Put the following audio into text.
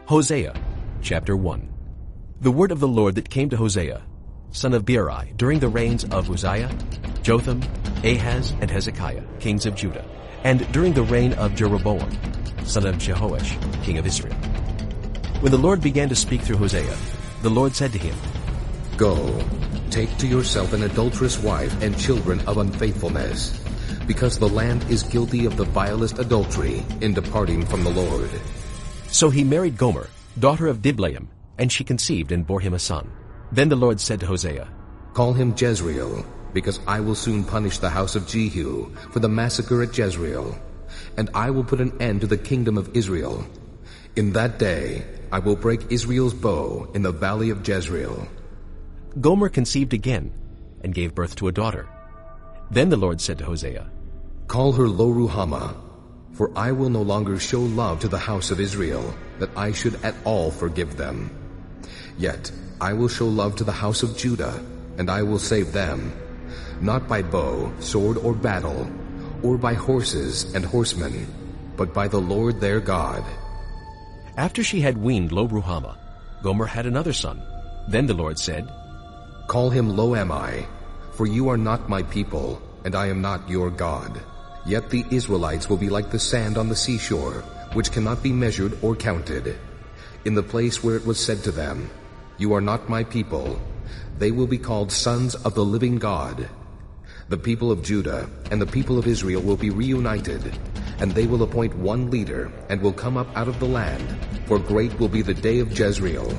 Hosea chapter 1. The word of the Lord that came to Hosea, son of Beeri, during the reigns of Uzziah, Jotham, Ahaz, and Hezekiah, kings of Judah, and during the reign of Jeroboam, son of Jehoash, king of Israel. When the Lord began to speak through Hosea, the Lord said to him, Go, take to yourself an adulterous wife and children of unfaithfulness, because the land is guilty of the vilest adultery in departing from the Lord. So he married Gomer, daughter of Diblaim, and she conceived and bore him a son. Then the Lord said to Hosea, Call him Jezreel, because I will soon punish the house of Jehu for the massacre at Jezreel, and I will put an end to the kingdom of Israel. In that day I will break Israel's bow in the valley of Jezreel. Gomer conceived again, and gave birth to a daughter. Then the Lord said to Hosea, Call her Lo-ruhamah, for I will no longer show love to the house of Israel, that I should at all forgive them. Yet I will show love to the house of Judah, and I will save them, not by bow, sword, or battle, or by horses and horsemen, but by the Lord their God. After she had weaned Lo-ruhamah, Gomer had another son. Then the Lord said, Call him Lo-ammi, for you are not my people, and I am not your God. Yet the Israelites will be like the sand on the seashore, which cannot be measured or counted. In the place where it was said to them, You are not my people, they will be called sons of the living God. The people of Judah and the people of Israel will be reunited, and they will appoint one leader and will come up out of the land, for great will be the day of Jezreel.